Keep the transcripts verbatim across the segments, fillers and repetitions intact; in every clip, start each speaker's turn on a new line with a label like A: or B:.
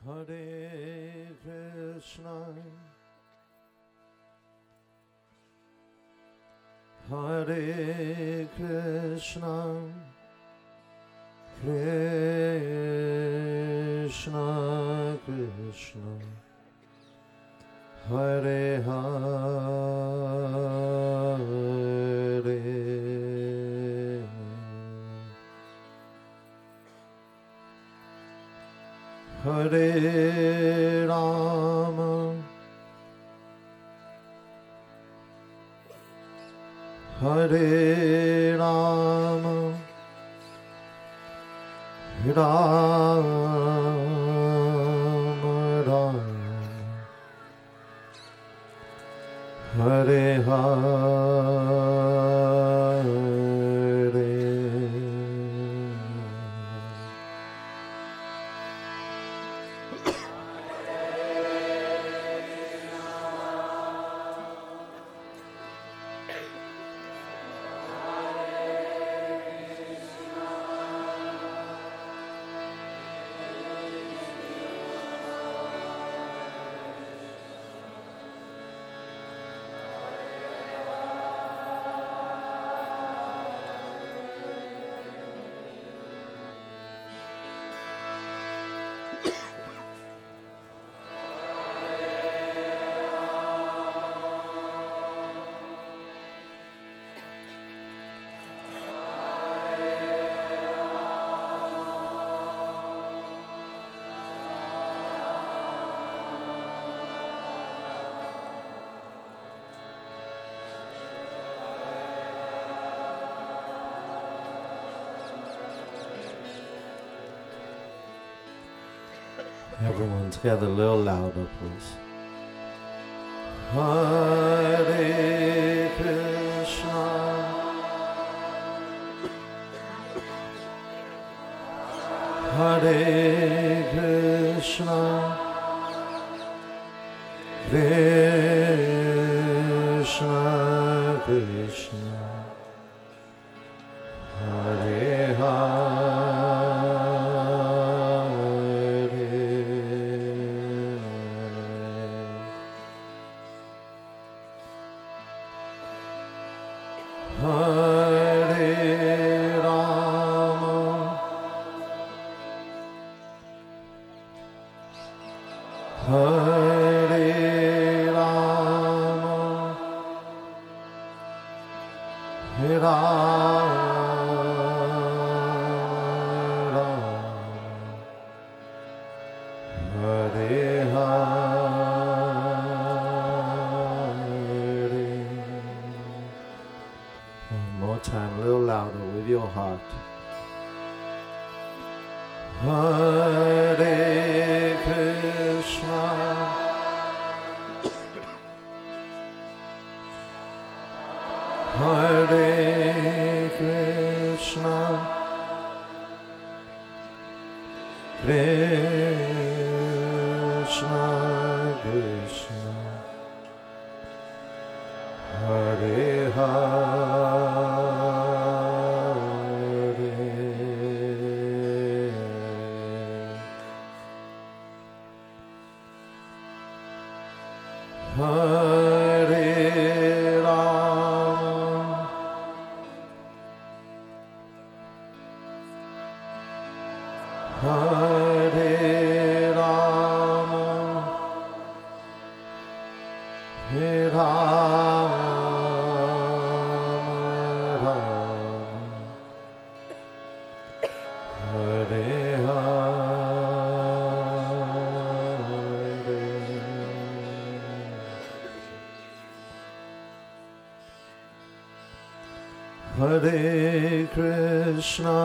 A: Hare Krishna, Hare Krishna, Krishna Krishna, Hare Hare, Hare Rama, Hare Rama, Rama Rama, Hare Hare. Everyone together a little louder, please. Hare Krishna, Hare Krishna, Krishna Krishna, Hare Hare. Hare Rama, Hare Rama, Hare Rama, Hare Hare. One more time, a little louder with your heart. Hare Krishna, Hare Krishna, Krishna Krishna, Hare Hare, Hare Rama, Hare Rama, Hare Rama, Hare Hare. Hare Krishna,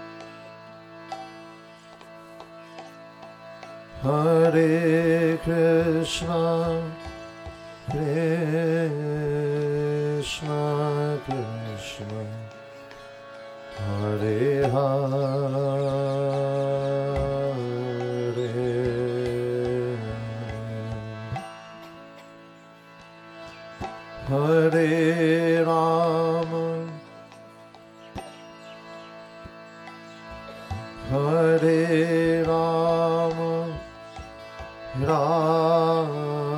A: Hare Krishna, Krishna Krishna, Hare Hare, Hare Rama, Hare Rama, Ram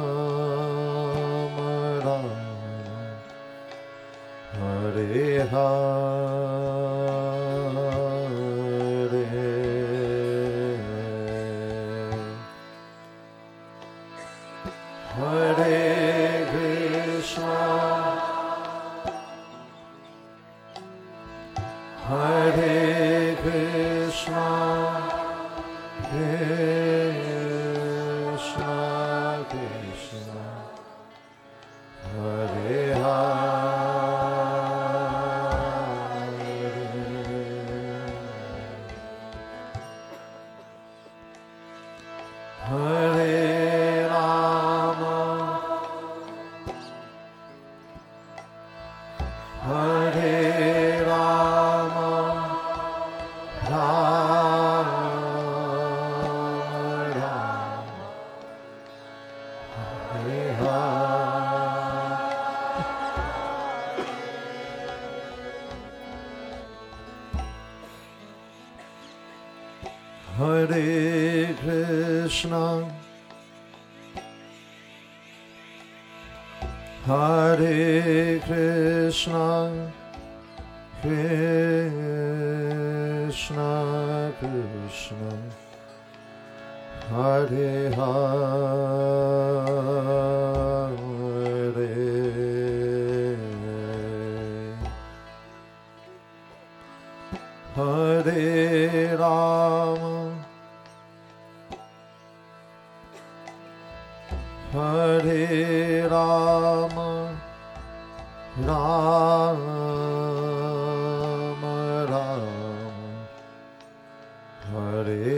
A: Ram Hare Hare Hare Krishna Hare Krishna Krishna Krishna Hare Hare Hare Rama Hare Rama Rama Hare Krishna Hare Krishna Krishna Krishna Hare Hare Hare Rama Hare Rama Rama Rama Hare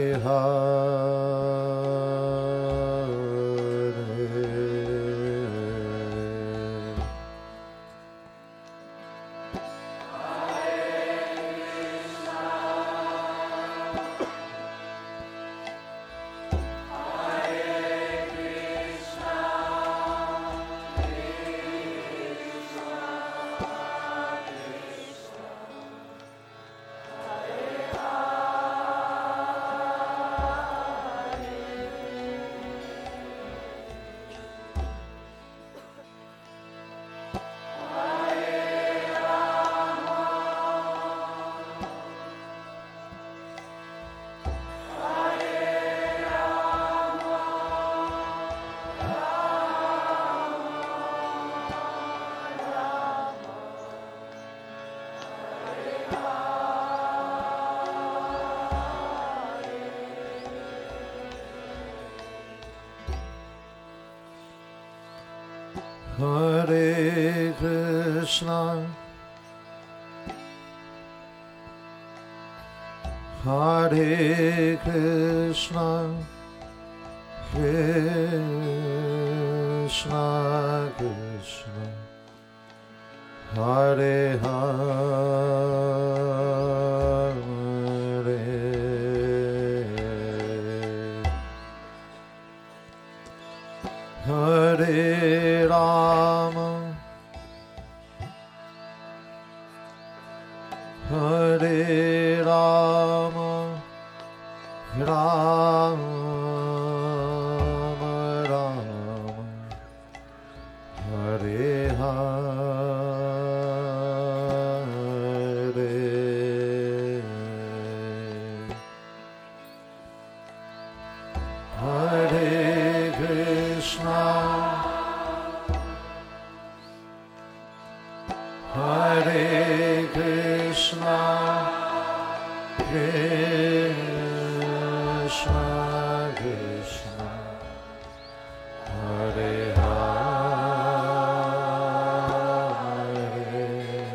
A: Hare Krishna Hare Krishna Krishna Krishna Hare Hare Hare Rama Hare Rama Rama Rama Hare Hare Hare Krishna Hare Krishna Krishna Krishna Hare Hare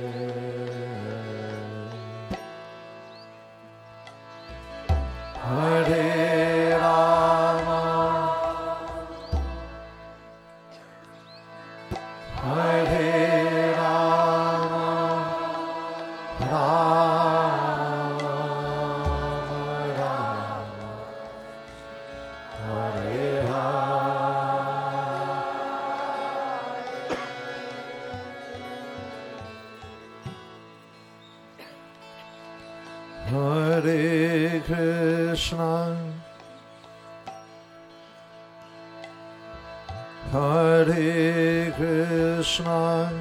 A: Hare Rama Hare Rama Rama Rama Hare Hare Krishna Hare Krishna,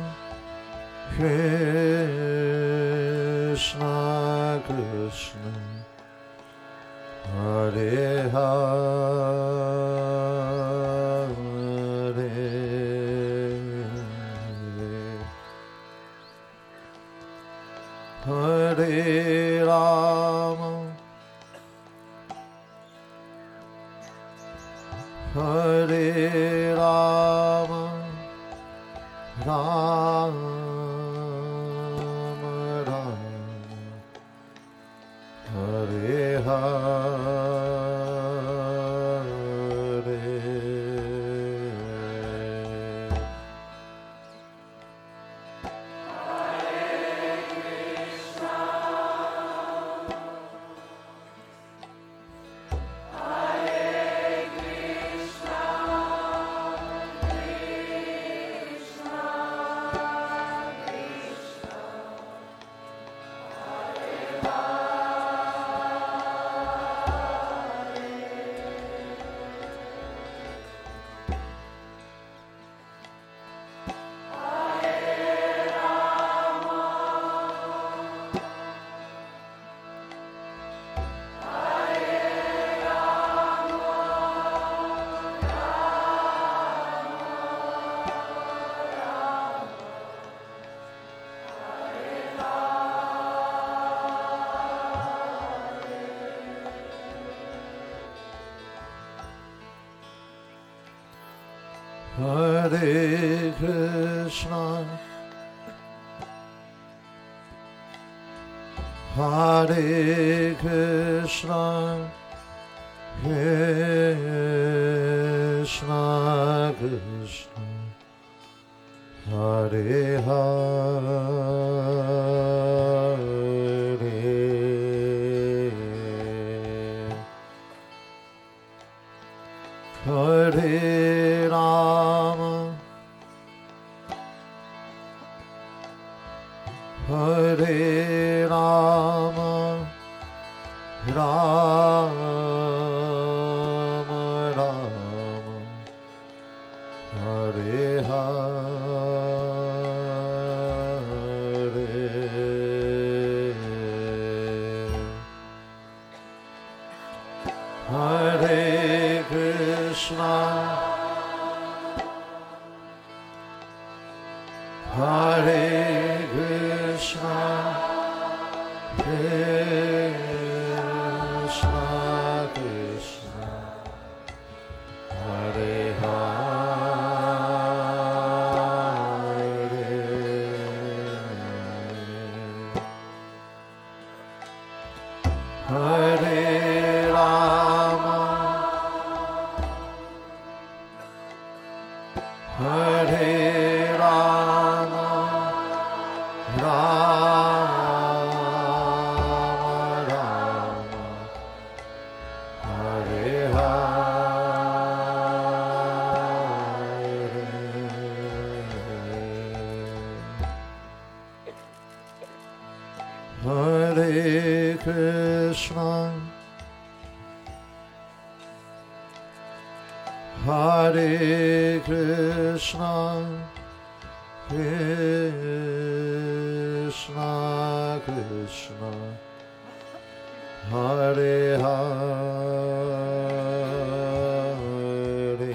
A: Krishna Krishna, Hare Hare, Hare Rama, Hare Rama, Rama Rama, Hare Hare, Hare Krishna, Hare Krishna, Krishna Krishna, Hare Hare, Hare Rama, Hare Rama, Rama Rama, Hare Hare, Hare Krishna, Hare Krishna, Krishna Krishna, Hare Hare, Hare Rama, Hare Rama, Rama Rama, Hare Hare, Hare Krishna, Hare Krishna, Krishna Krishna, Hare Hare,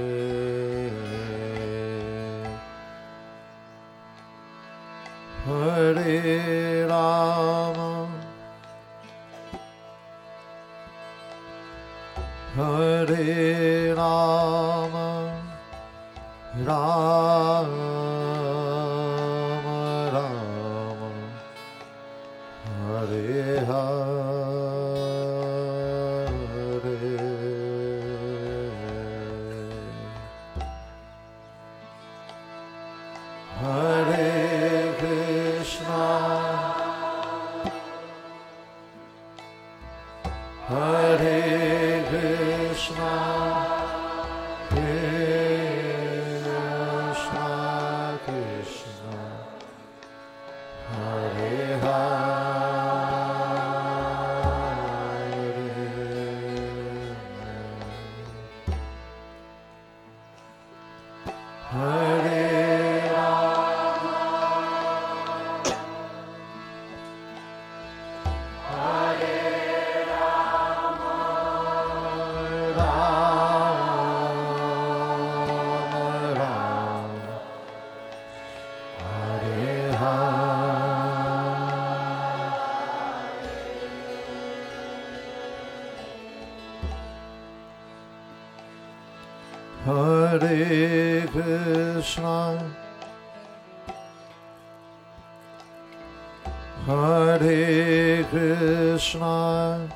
A: Hare Rama, Hare Rama, Rama Rama, Hare Hare, Hare Krishna, Hare Krishna, Krishna Krishna, Hare Hare, Hare Krishna, Hare Krishna,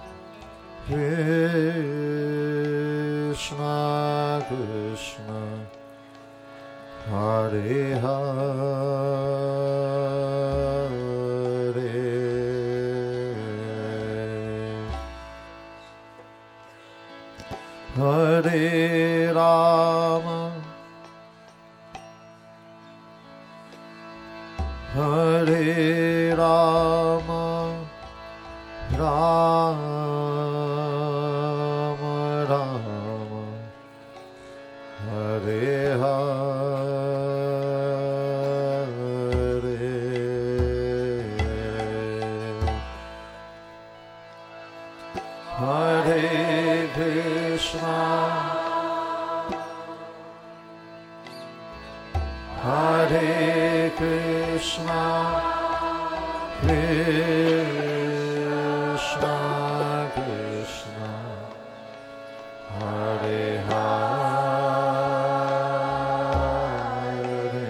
A: Krishna Krishna, Hare Hare, Hare Rama, Hare Rama, Rama Rama, Hare Hare, Hare Krishna, Hare Krishna, Krishna Krishna, Hare Hare,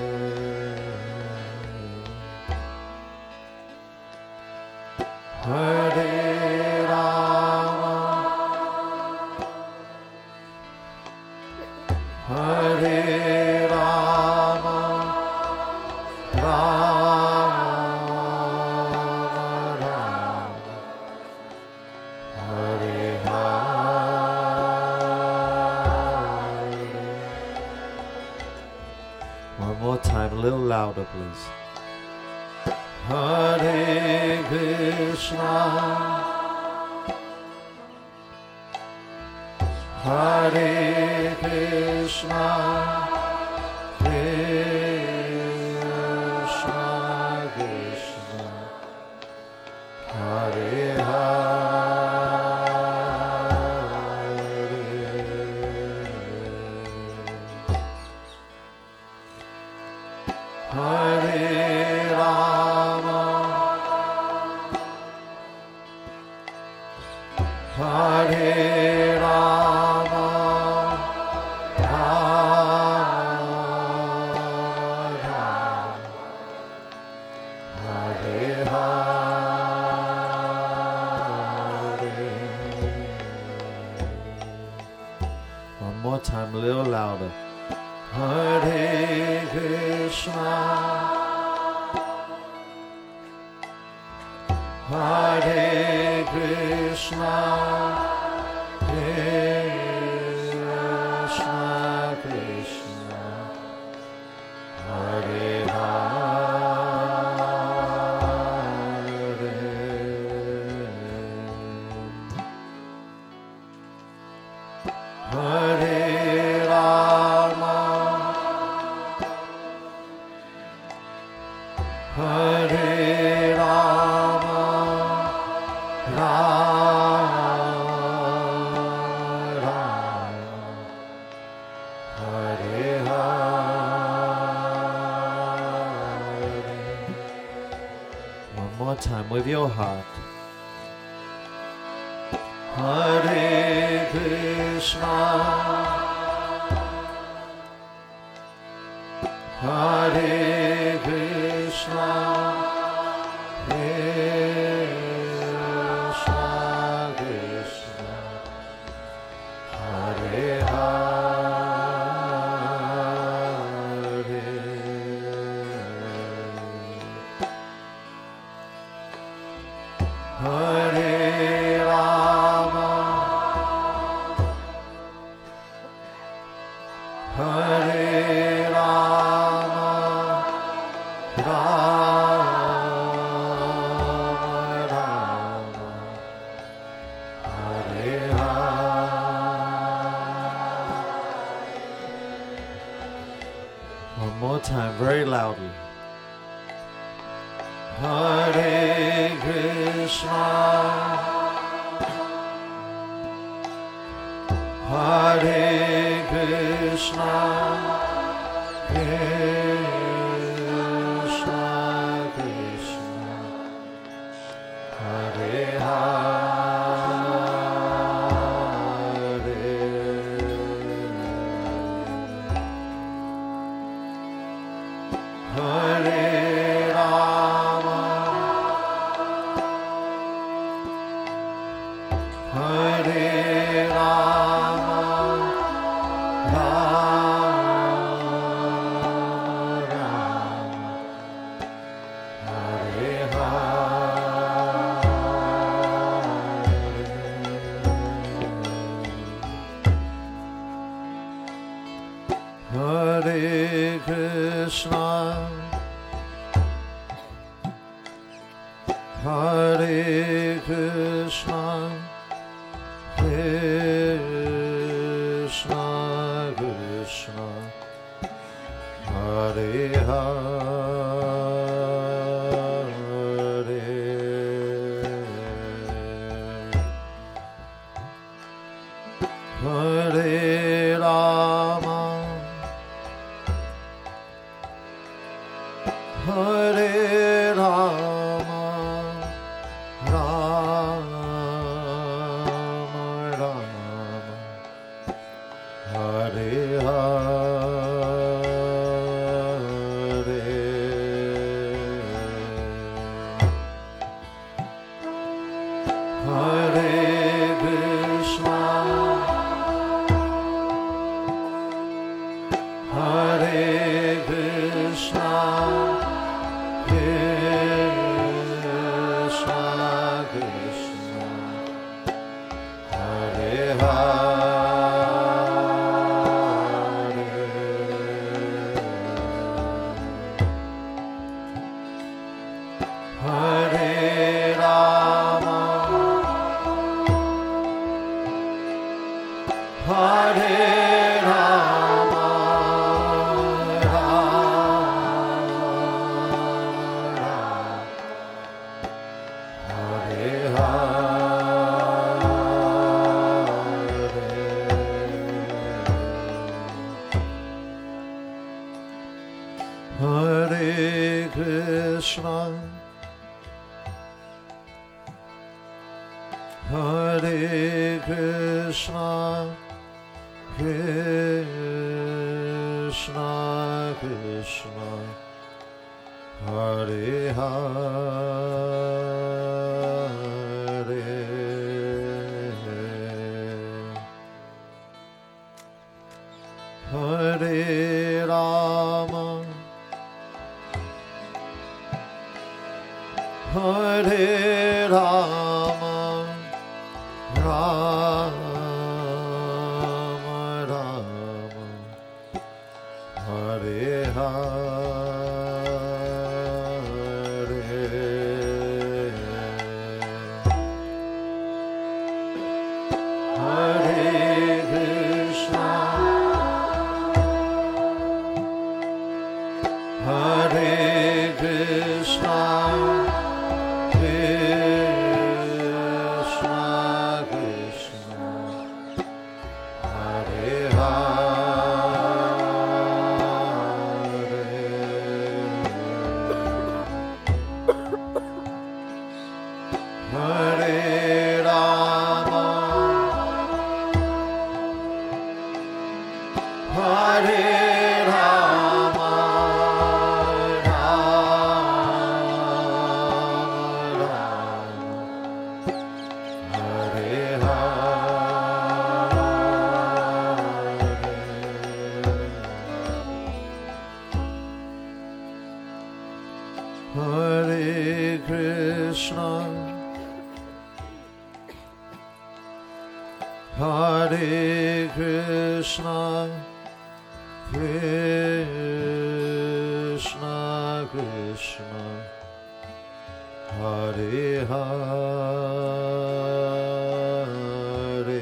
A: Hare Rama, Hare Rama, Rama Rama, Hare Hare. One more time, a little louder, please. Hare Krishna, Hare Krishna, Krishna Krishna, Hare Hare, Hare Rama, Hare Rama, one more time, a little louder. Hare Krishna, Hare Krishna, Krishna Krishna, Hare Hare, Hare Rama, Hare Rama, Rama Rama, Hare Hare. One more time with your heart. Hare Krishna, Hare Krishna, Krishna Krishna, Hare Hare, Hare Rama, Hare Rama, Rama Rama, Hare Hare. One more time, very loudly. Hare Krishna, Hare Krishna, Krishna Krishna, Hare Hare, Hare Rama, Hare Krishna, Hare Krishna, Krishna Krishna, Hare Hare, Hare Rama, Hare Rama, Rama Rama, Hare Hare, Hare Krishna, Hare Krishna, Krishna Krishna, Hare Hare, Hare Rama, Hare Rama, Hare Krishna, Hare Krishna, Krishna Krishna, Hare Hare, Hare Rama, Hare Rama, Rama Rama, Hare Hare, Hare Krishna, Hare Krishna, Krishna Krishna, Hare Hare, Hare Rama, Hare Rama, Hare Krishna, Hare Krishna, Krishna Krishna, Hare Hare,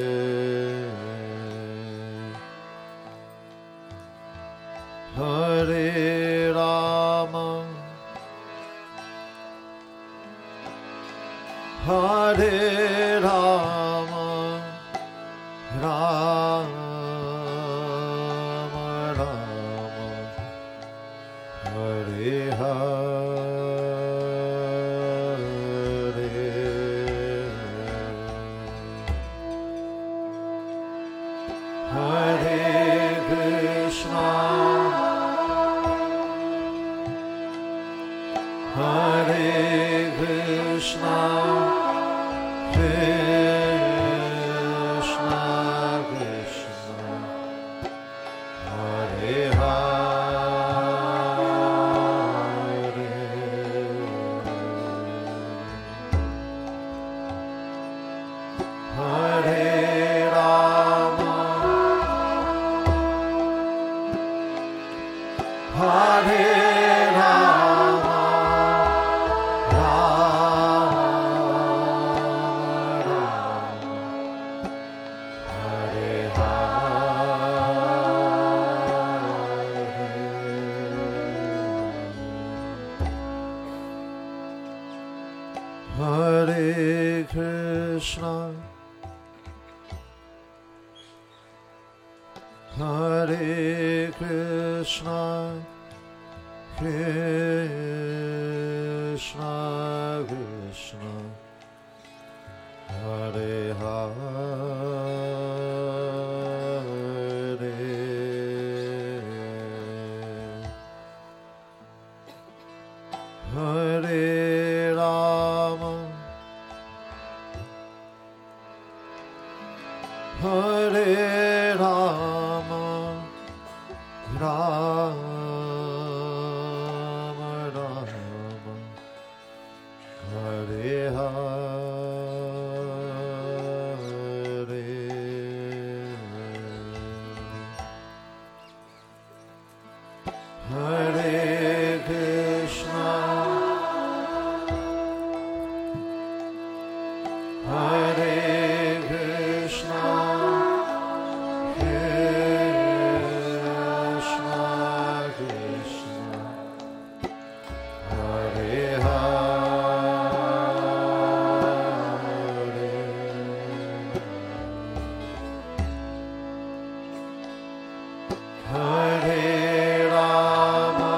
A: Hare Rama, Hare Rama, Rama Rama, Hare Hare, Hare Krishna, Hare Krishna, Krishna Hare Krishna, Krishna Krishna, Hare Hare, Hare Rama, Hare Rama, Rama Rama, Hare Hare, Hare Krishna, Hare Krishna, Krishna Krishna, Hare Hare, Hare Rama,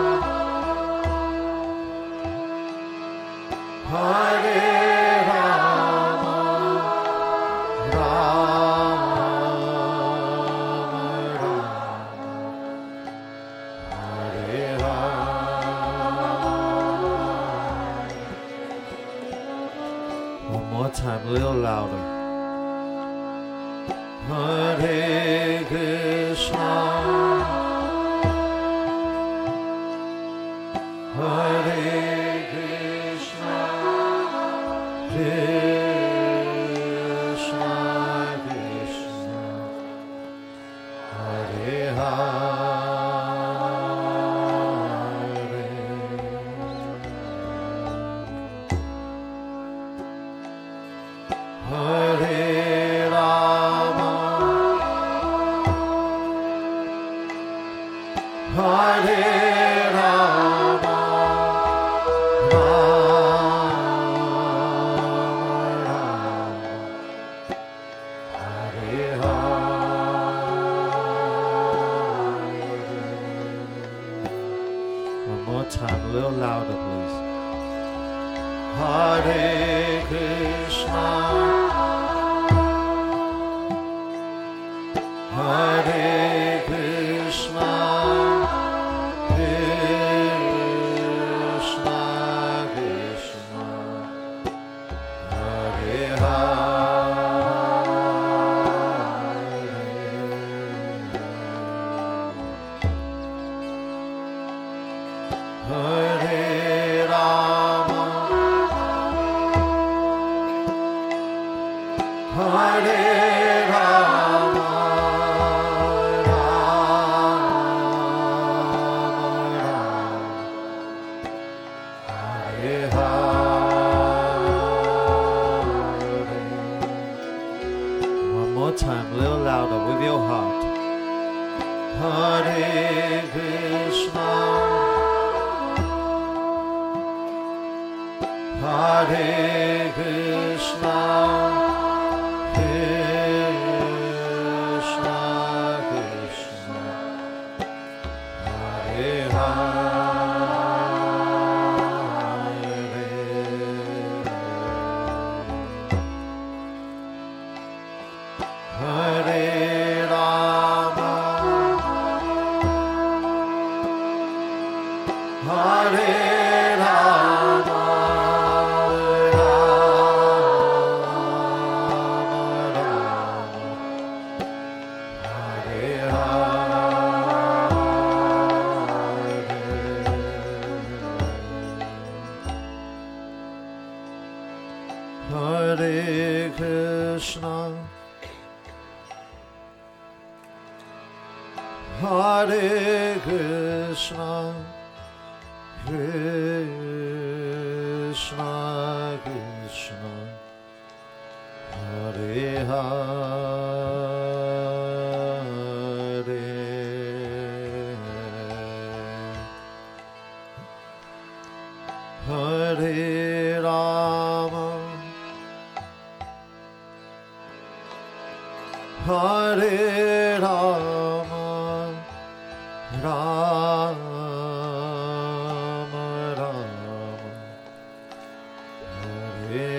A: Hare Rama, Rama Rama, Hare Hare. One more time, a little louder. Hare Krishna, Hare Krishna, Krishna Krishna, Hare Hare, Hare Rama, Hare Rama, Rama Rama, Hare Hare. One more time, a little louder, please. Hare Krishna, Hare Krishna, Krishna Krishna, Hare Hare, Hare Rama, Hare Rama, Hare Hare. One more time, a little louder with your heart. Hare Krishna, Hare Krishna, Krishna Krishna, Hare Hare, Hare Rama, Hare Rama, Hare Krishna, Hare Krishna, Krishna Krishna, Hare Hare, Hare Rama, Hare Rama, Rama Rama Hare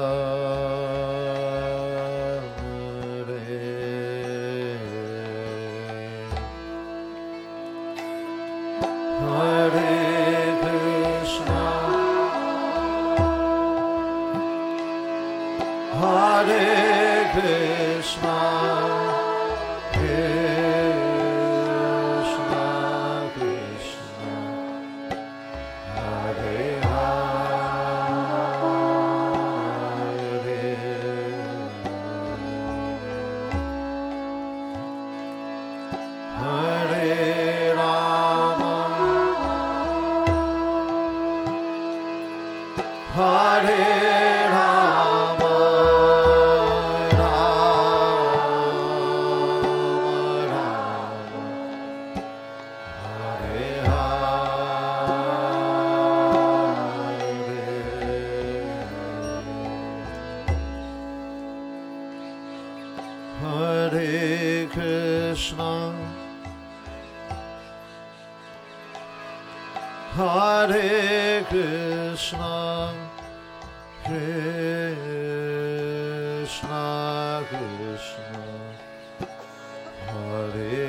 A: Hare Hare Krishna Hare Krishna Krishna Krishna Hare Hare Hare Rama Hare Rama Hare Krishna Hare Krishna Krishna Krishna Hare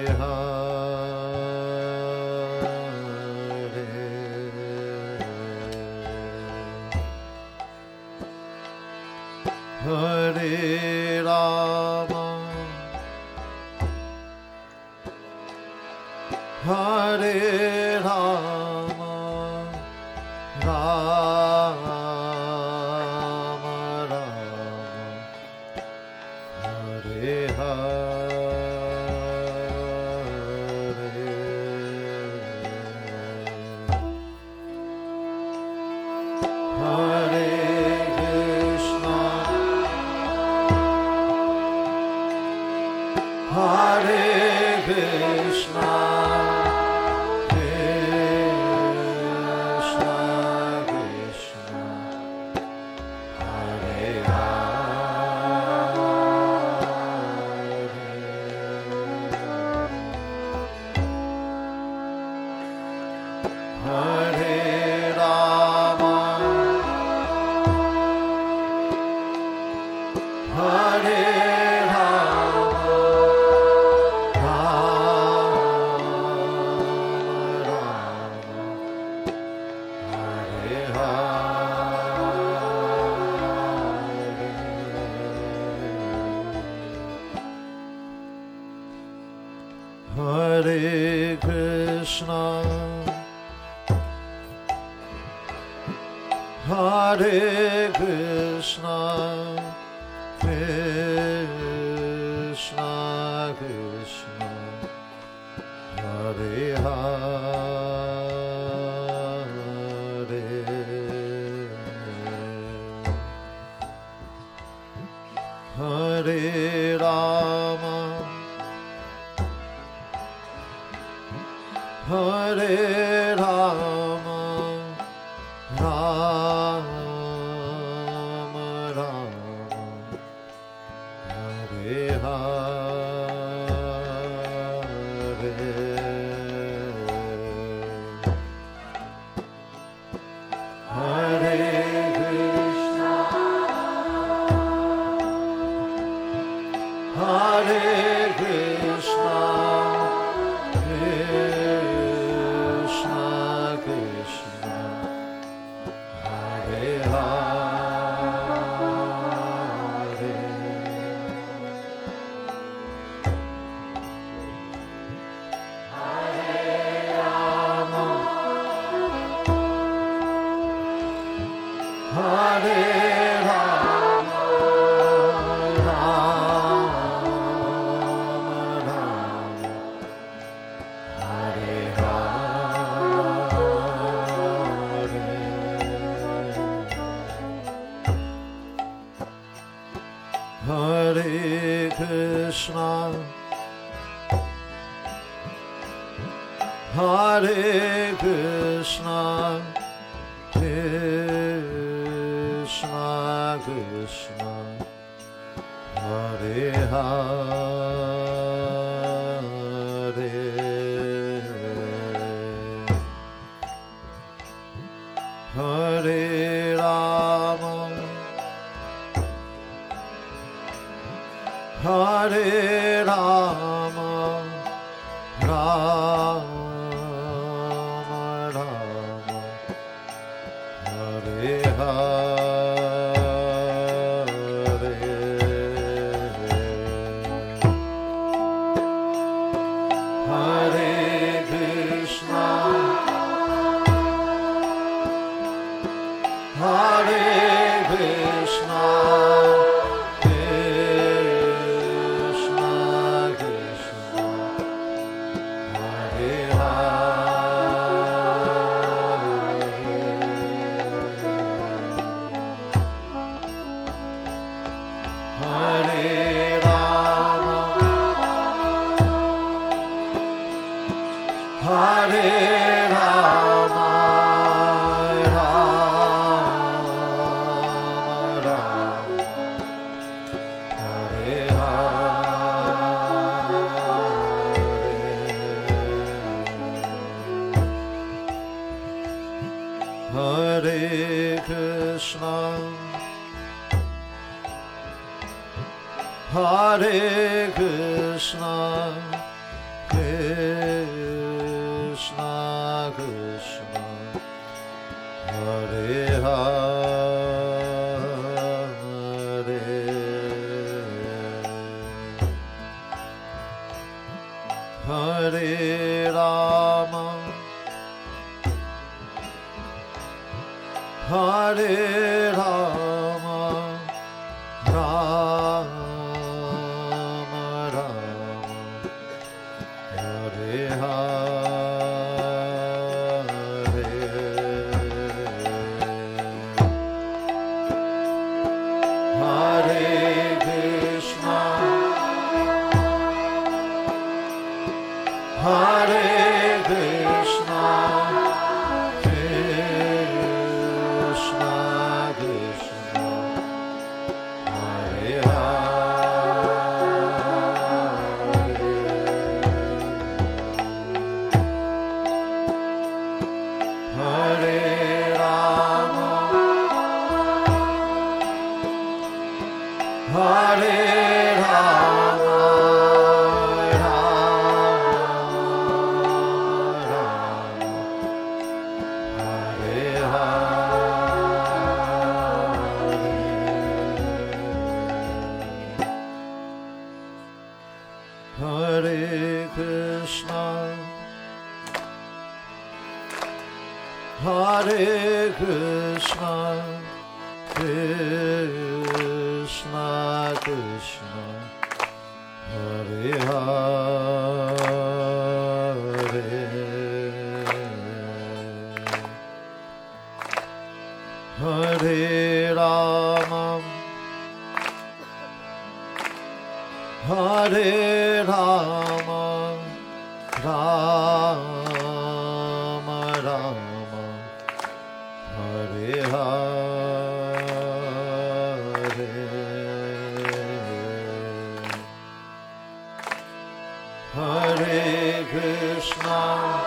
A: Hare Hare Rama Hare Rama Rama Rama Hare Hare Hare Krishna Hare Krishna Krishna Krishna Hare Hare Hare Rama Hare Hare Krishna Hare Krishna Krishna Krishna Hare Hare Hare Rama Hare Rama Rama Rama Hare Hare Hare Krishna Hare Krishna Krishna Krishna Hare Hare Hare Rama Hare Rama Rama Hare Hare Krishna Hare Krishna Krishna Krishna Hare Hare Hare Rama, Rama Rama, Hare Hare, Hare Krishna, Hare Krishna, Krishna Krishna, Hare Hare, Hare Rama, Hare Rama, Hare Krishna, Hare Krishna, Krishna Krishna, Hare Hare, Hare Rama, Hare Rama, Rama Rama, Hare Hare, Hare Krishna, Hare Krishna, Krishna Krishna, Hare Hare, Hare Rama, Hare Rama, Hare Krishna, Hare Krishna, Krishna Krishna, Hare Hare, Hare Rama, Hare Rama, Rama Rama, Hare Hare, Hare Krishna,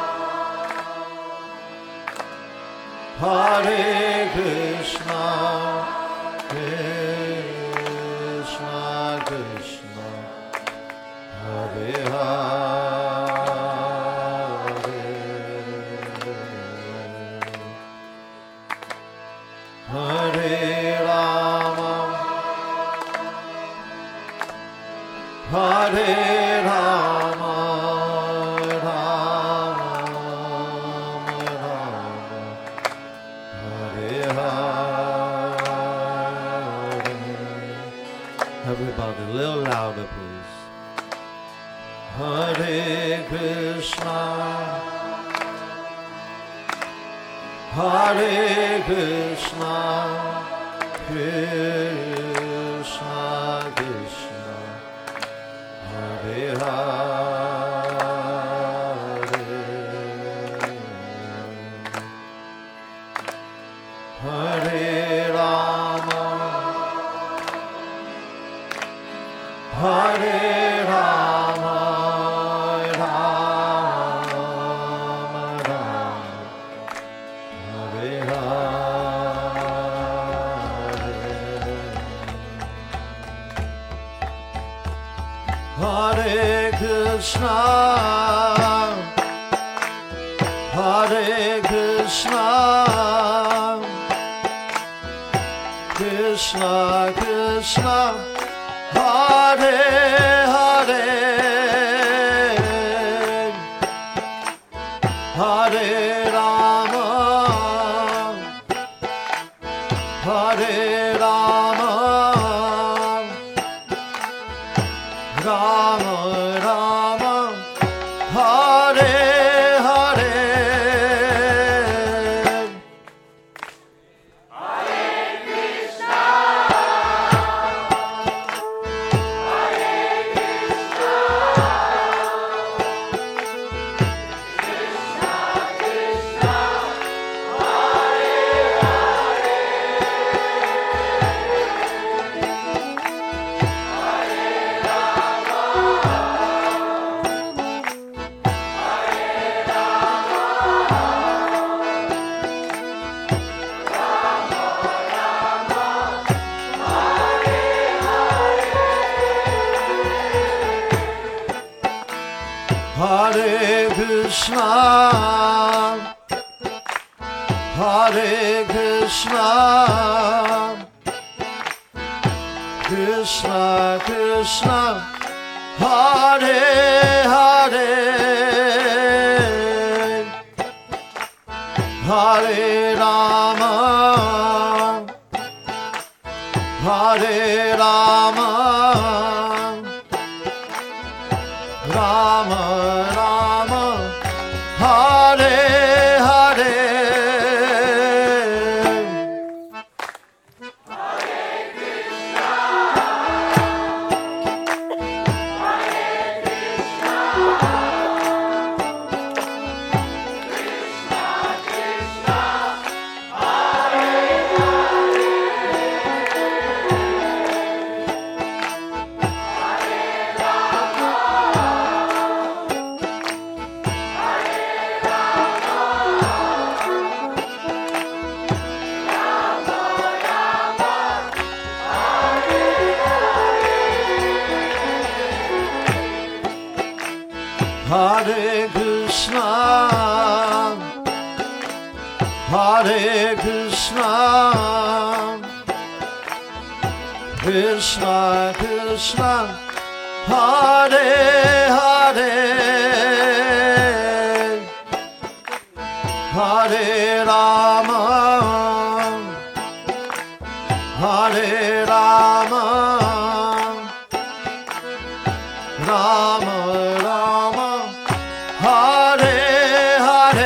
A: Hare Krishna, Krishna Krishna, Hare Hare, Hare Rama, Hare Rama, Rama Rama, Hare Hare. Everybody, a little louder, please. Hare Krishna, Hare Krishna, Krishna Krishna, Hare Hare, Hare Rama, Hare Rama, Rama Rama, Hare Hare, Hare Krishna, Hare Krishna, Krishna Krishna, Hare Hare, Hare Rama, Hare Rama, Rama Rama, Hare Hare. Hare Krishna, Hare Krishna, Krishna Krishna, Hare Hare, Hare Rama, Hare Rama, Rama Rama, Hare Hare. Hare Krishna, Hare Krishna, Krishna Krishna, Hare Hare, Hare Rama, Hare Rama, Rama Rama, Hare Hare.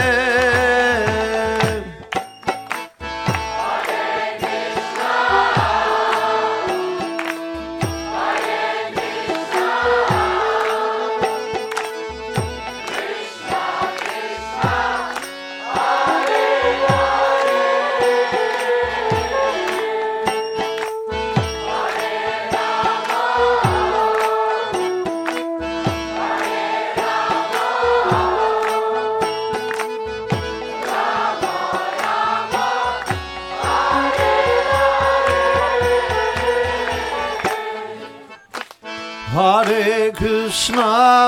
A: Hare Krishna,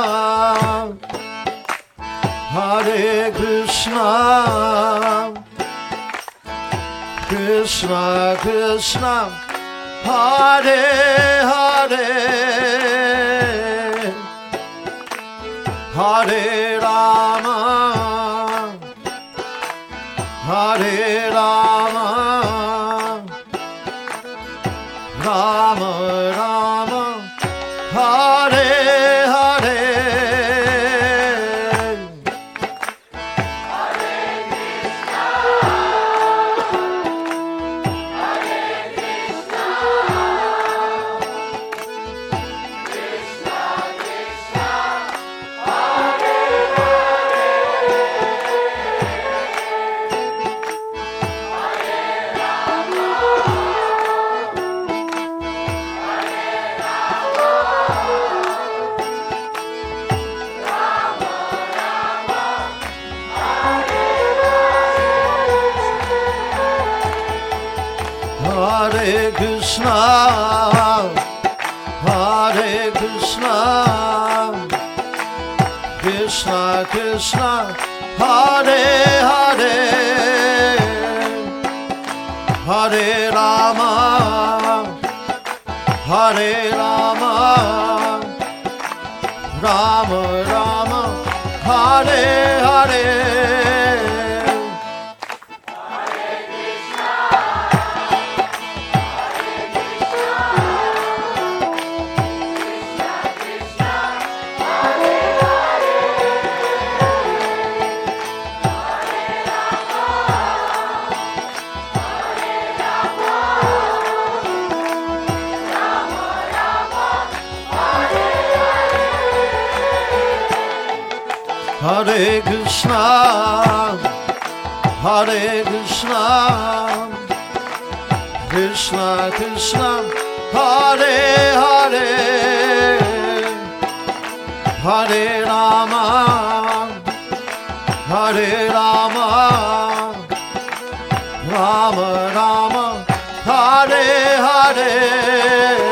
A: Hare Krishna, Krishna Krishna, Hare Hare, Hare Rama, Hare Rama, Rama Rama, Hare Hare. Hare Krishna, Hare Krishna, Krishna Krishna, Hare Hare, Hare Rama, Hare Rama, Rama Rama, Hare Hare. Hare Krishna, Hare Krishna, Krishna Krishna, Hare Hare, Hare Rama, Hare Rama, Rama Rama, Hare Hare.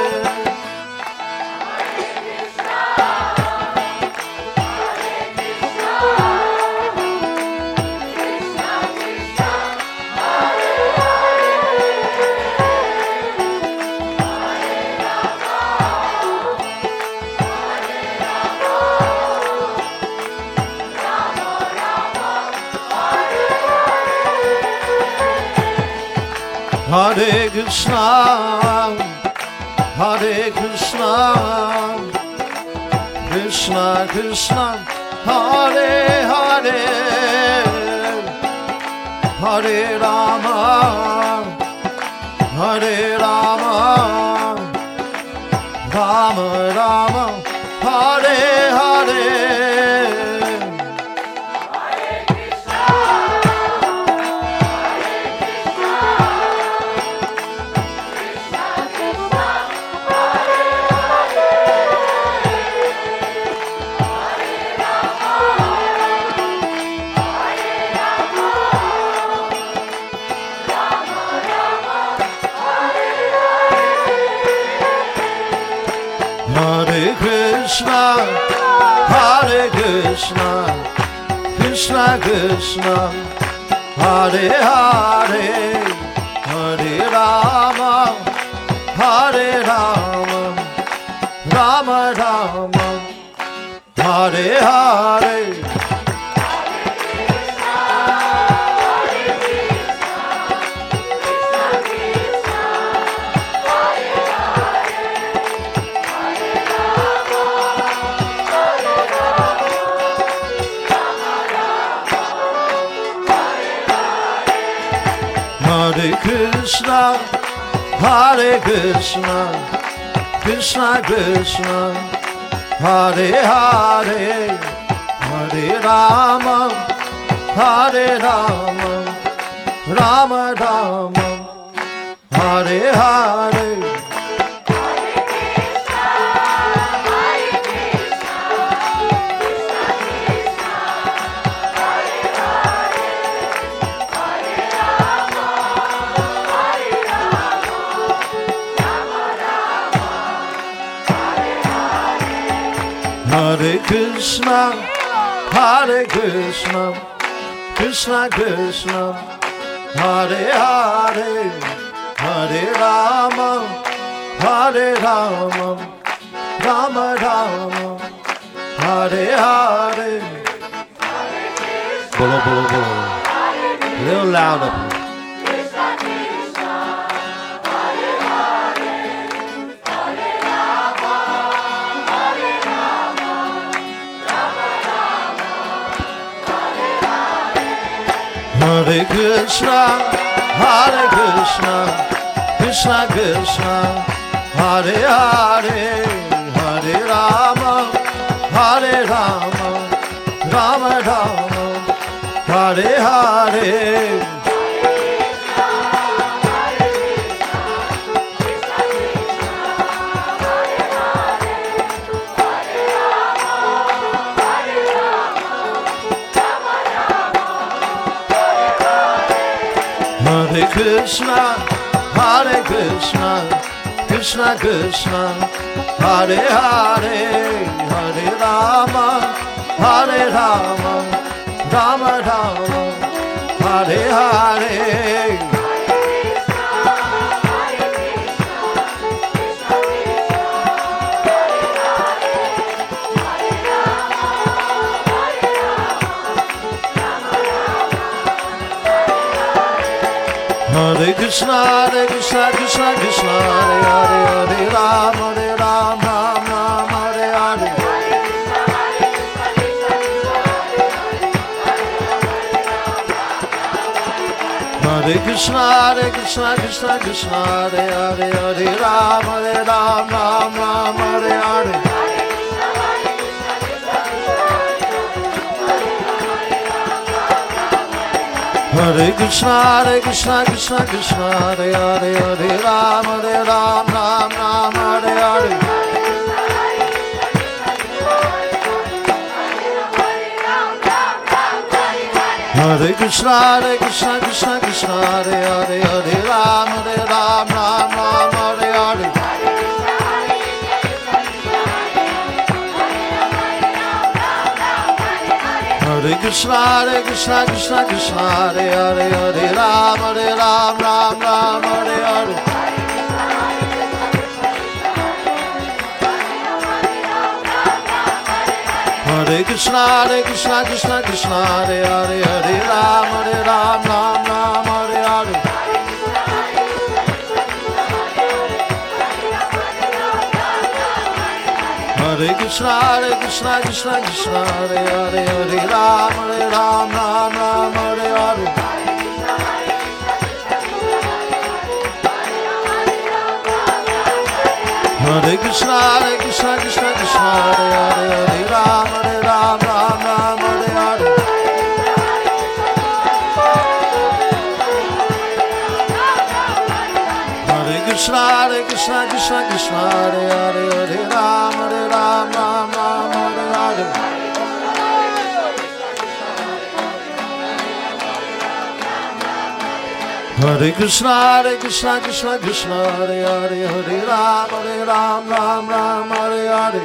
A: Hare Krishna, Hare Krishna, Krishna Krishna, Hare Hare, Hare Rama, Hare Rama, Rama Rama, Hare Hare. Hare Krishna, Hare Krishna, Krishna Krishna, Hare Hare, Hare Rama, Hare Rama, Rama Rama, Hare Hare. Hare Krishna, Hare Krishna, Krishna Krishna, Hare Hare, Hare Rama, Hare Rama, Rama Rama, Hare Hare. Hare Krishna, Hare Krishna, Krishna Krishna, Hare Hare, Hare Rama, Hare Rama, Rama Rama, Hare Hare. Bolo, bolo, bolo. A little louder. Hare Krishna, Hare Krishna, Krishna Krishna, Hare Hare, Hare Rama, Hare Rama, Rama Rama, Hare Hare. Hare Krishna, Hare Krishna, Krishna Krishna, Hare Hare, Hare Rama, Hare Rama, Rama Rama, Hare Hare. Hare Krishna, Hare Krishna, Krishna Krishna, Hare Hare, Hare Ram, Hare Ram, Ram Ram, Hare Hare. Hare Krishna, Hare Krishna, Krishna Krishna, Hare Hare, Hare Ram, Hare Ram, Ram Ram, Hare Hare. Hare Krishna, Hare Krishna, Krishna Krishna, Hare Hare, Hare Ram, Hare Ram, Ram Ram, Hare Hare. Hare Krishna, Hare Krishna, Krishna Krishna, Hare Hare, Hare Ram, Hare Ram, Ram Ram, Hare Hare. Hare Krishna, Hare Krishna, Krishna Krishna, Hare Hare, Hare Ram, Hare Ram, Ram Ram, Hare Hare. Hare Krishna, Hare Krishna, Krishna Krishna, Hare Hare, Hare Ram, Hare Ram, Ram Ram, Hare Hare. Hare Krishna, Hare Krishna, Krishna Krishna, Hare Hare, Hare Ram, Hare Ram, Ram Ram, Hare Hare. Hare Krishna, Hare Krishna, Krishna Krishna, Hare Hare, Hare Ram, Hare Ram, Ram Ram, Hare Hare. Hare Krishna, Hare Krishna, Krishna Krishna, Hare Hare, Hare Ram, Hare Ram, Ram Ram, Hare Hare. Hare Krishna, Hare Krishna, Krishna Krishna, Hare Hare, Hare Ram, Hare Ram, Ram Ram, Hare Hare.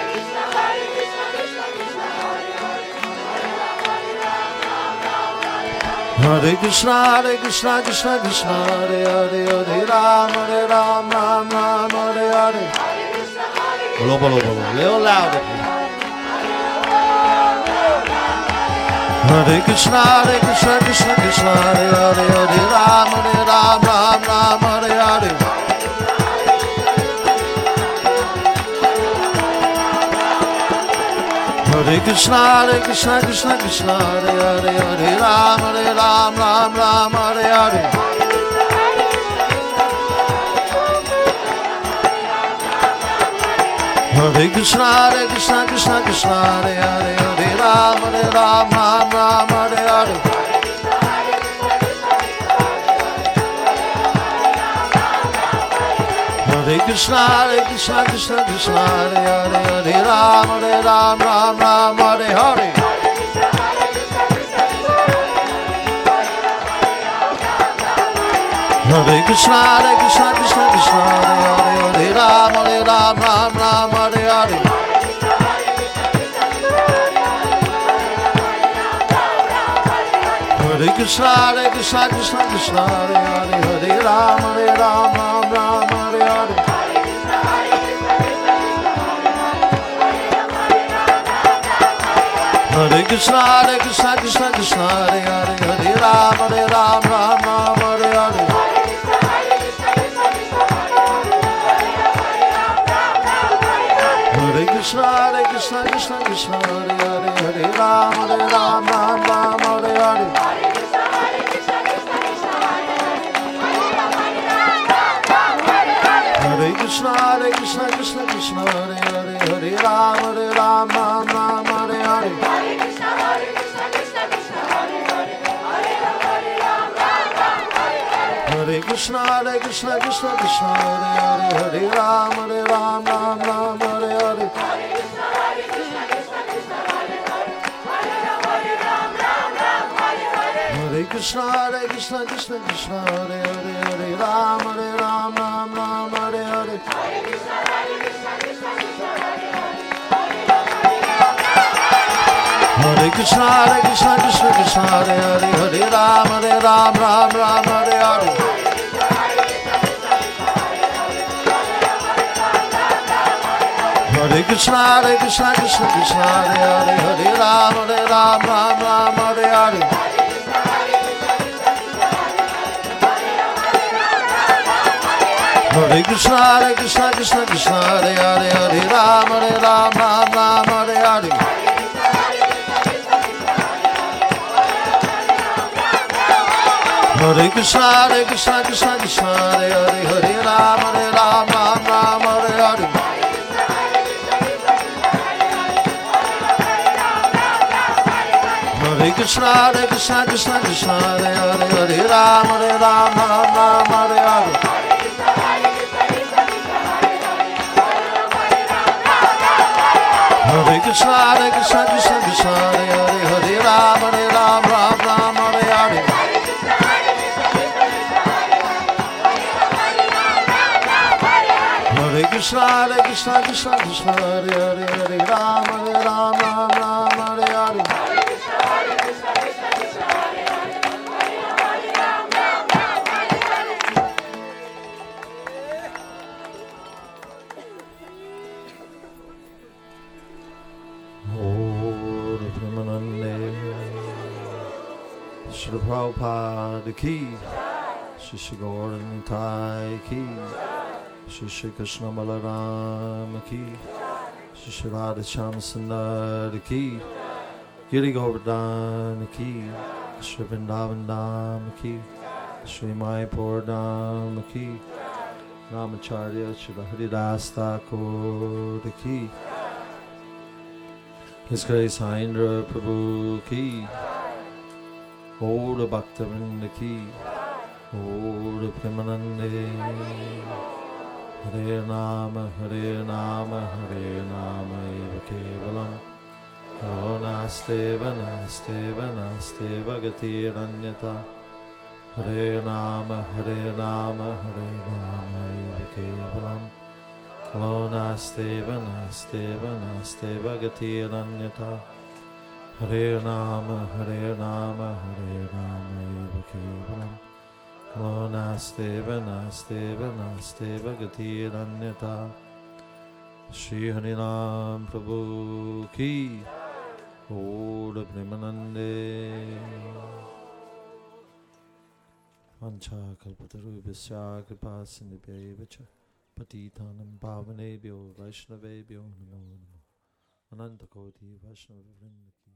A: Hare Krishna, Hare Krishna, Krishna Krishna, Hare Hare, Hare Ram, Hare Ram, Ram Ram, Hare Hare. Bolo, bolo, bolo, little louder. Hare Krishna, Hare Krishna, Krishna Krishna, Hare Hare, Hare Ram, Hare Ram, Ram Ram, Hare Hare. Hare Krishna, Hare Krishna, Krishna Krishna, Hare Hare, Hare Ram, Hare Ram, Ram Ram, Hare Hare. Hare Krishna, Hare Krishna, Krishna Krishna, Hare Hare, Hare Ram, Hare Ram, Ram Ram, Hare Hare. Hare Krishna, Hare Krishna, Krishna Krishna, Hare Hare, Hare Ram, Hare Ram, Ram Ram, Hare Hare. Hare Krishna, Hare Krishna, Krishna Krishna, Hare Hare, Hare Ram, Hare Ram, Ram Ram, Hare Hare. Hare Krishna, Hare Krishna, Krishna Krishna, Hare Hare, Hare Ram, Hare Ram, Ram Ram, Hare Hare. Hare Krishna, Hare Krishna, Krishna Krishna, Hare Hare, Hare Ram, Hare Ram, Ram Ram, Hare Hare. Hare Krishna, Hare Krishna, Krishna Krishna, Hare Hare, Hare Ram, Hare Ram, Ram Ram, Hare Hare. Hare Krishna, Hare Krishna, Krishna Krishna, Hare Hare, Hare Ram, Hare Ram, Ram Ram, Hare Hare. Hare Krishna, Hare Krishna, Krishna Krishna, Hare Hare, Hare Ram, Hare Ram, Ram Ram, Hare Hare. Hare Krishna, Hare Krishna, Krishna Krishna, Hare Hare, Hare Ram, Hare Ram, Ram Ram, Hare Hare. Hare Krishna, Hare Krishna, Krishna Hare Krishna, Hare Krishna, Krishna Krishna, Hare Hare, Hare Ram, Hare Ram, Ram Ram, Hare Hare. Hare Krishna, Hare Krishna, Krishna Krishna, Hare Hare, Hare Ram, Hare Ram, Ram Ram, Hare Hare. Hare Krishna, Hare Krishna, Krishna Krishna, Hare Hare, Hare Ram, Hare Ram, Ram Ram, Hare Hare. Hare Krishna, Hare Krishna, Krishna Krishna, Hare Hare, Hare Ram, Hare Ram, Ram Ram, Hare Hare. Hare Krishna, Hare Krishna, Krishna Krishna, Hare Hare, Hare Ram, Hare Ram, Ram Ram, Hare Hare. Hare Krishna, Hare Krishna, Krishna Krishna, Hare Hare, Hare Ram, Hare Ram, Ram Ram, Hare Hare. Hare Krishna, Hare Krishna, Krishna Krishna, Hare Hare, Hare Ram, Hare Ram, Ram Ram, Hare Hare. Shri Prabhupada ki, Shri Shri Gaura Nitai ki, Shri Shri Krishna Balaram ki, Shri Shri Radha Shyama ki, Giri Govardhan ki, Shri Vrindavan Dham ki, Shri Mayapur Dham ki, Ramacharya Shri Haridas Thakur ki, His Grace Haindra Prabhu ki, Ora Bhaktivinoda ki, Ora Premanande. Hare Nama, Hare Nama, Hare Nama, Eva Kevalam. O Nasteva, Nasteva, Nasteva Gati Ranyata. Hare Nama, Hare Nama, Hare Nama, Eva Kevalam. O Nasteva, Nasteva, Nasteva Gati Ranyata. Hare Rama, Hare Rama, Hare Rama, Eva Kevalam. O Nasteva, Nasteva, Nasteva Gati Ranyata. Shri Harinam Prabhu ki, Ora Premanande. Vancha kalpatarubhasya kripa sindhubhya cha patitanam pavanebhyo vaishnavebhyo namo namo. Ananta Koti Vaishnava Vrinda ki.